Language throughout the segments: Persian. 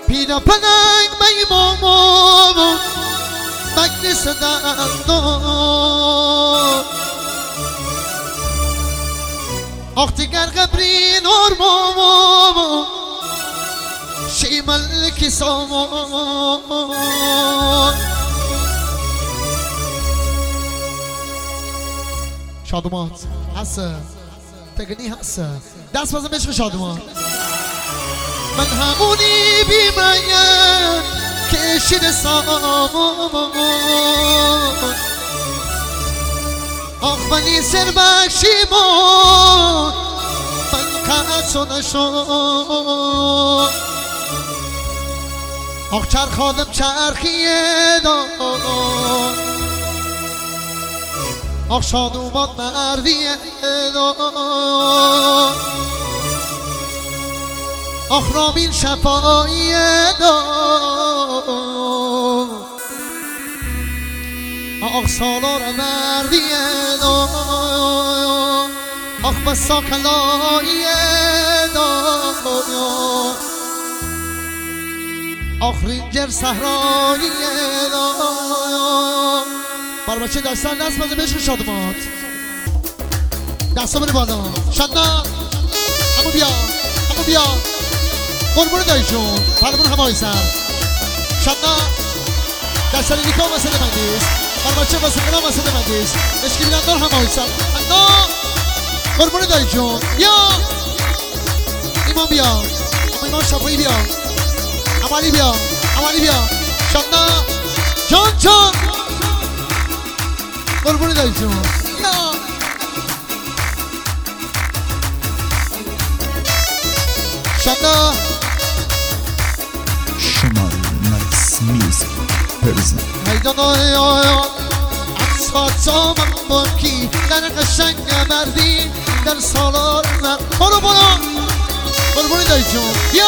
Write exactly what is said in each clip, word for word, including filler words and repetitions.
پیدا پلنگ بی ماما مجلس دندان آخ دیگر قبری نور ماما شی ملکی سامان شادومات هسته تگنی هسته دست بازم عشق شادومات من همونی بیمیم کشید سامان آخ منی سر بخشیمان من کسو نشون آخ چرخادم چرخیه دان آخ شادومات مردیه دان آخ رامین شفاییه دان آخ سالار مردیه دان آخ بسا کلاییه دان آخ رینجر صحراییه دان بر بچه دستان دست بزن بشکن شادومات دستا بره بالا شدنا همون بیا همون بیا قربون دایی جون پرمون همایی سر شدنا دستان نیکا مسئله من دیست بر بچه واسه قنام مسئله من دیست اشکی بیلندار همایی سر شدنا قربون دایی جون بیا ایمان بیا اما ایمان شفایی بیا عمالی بیا عمالی بیا شدنا جان جان قربون دایی جون یا شدنا شمال نایس میوزیک پرزنت هیدان آیا اصفاتا من با کی در قشنگ مردی در سالار من برو برو قربون دایی جون بیا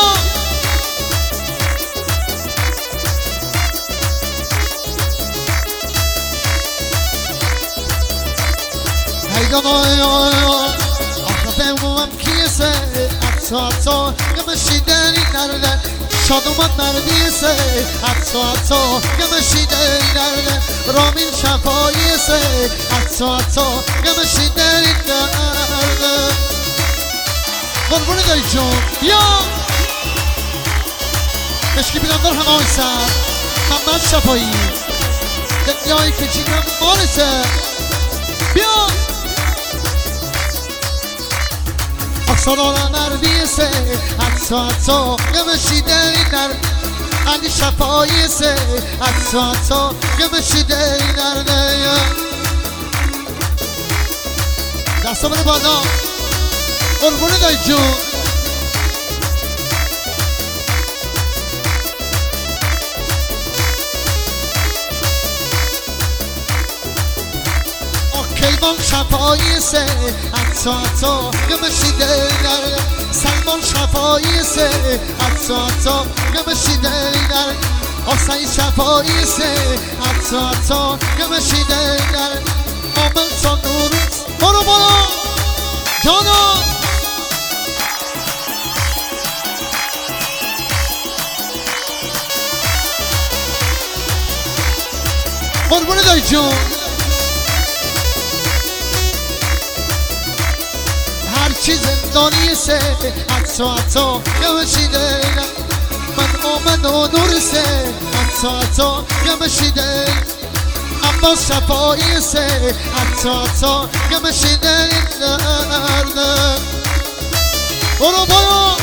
هیدان آیا آخه بموم کیسه حتا حتا گمشیدنی نرده شادومات مردیسه حتا حتا گمشیدنی نرده رامین شفاییسه حتا حتا گمشیدنی نرده قربون دایی جون بیا مشکی بیلندار همه آی سر محمد شفایی دنیایی که جیگم مارسه بیا سالار مردیسه حتی حتی گمشیدنی در علی شفاییسه حتی حتی گمشیدنی در نیا دستا بره بالا قربون دایی جون کیوان شفاییسه حتی حتی گمشیده در سلمان شفاییسه حتی حتی گمشیده در آسای شفاییسه حتی حتی گمشیده در آمل تا نوروز برو برو جانا قربون دایی جون هرچی زندانی سه حتی حتی گمشیده من آمد و نور سه حتی حتی گمشیده اما شفایی سه حتی حتی گمشیده درده برو برو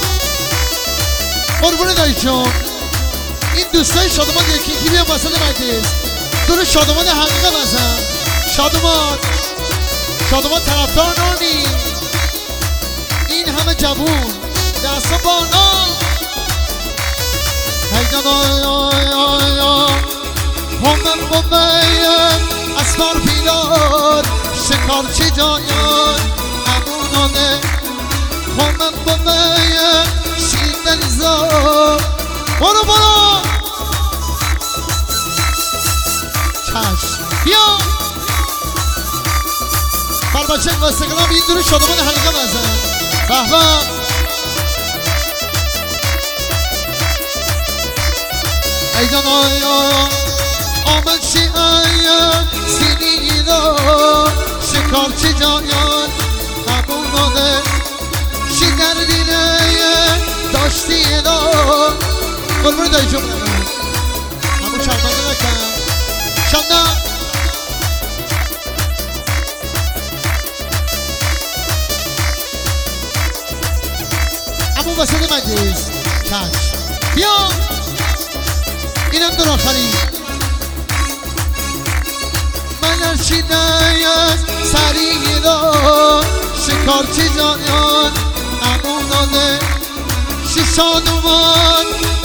قربون دایی جون این دوستای شادومان یکی یکی بیان وسط مجلس دور شادومان حقیقه بزن شادومان شادومان طرفدار نانی این همه جوون دستا بالا هیدان آیا همم بمیم اسمار پیلار شکارچی جایان امونانه همم بمیم شیدن زار برو برو چشم بیا بربچه و سقلام این دور شادمان حلقه بزن بهبه ایزان آیا آمد شیعه سینی دا شکارچی جایان همون داده شی در دینه داشتی دا قربون دایی جمعه من همون شرمانده نکن شنده همون وسط مجلس چشم بیا اینم در آخری من هرچی نیست سریع دا شکارچی جایان همون داده شیشان اومد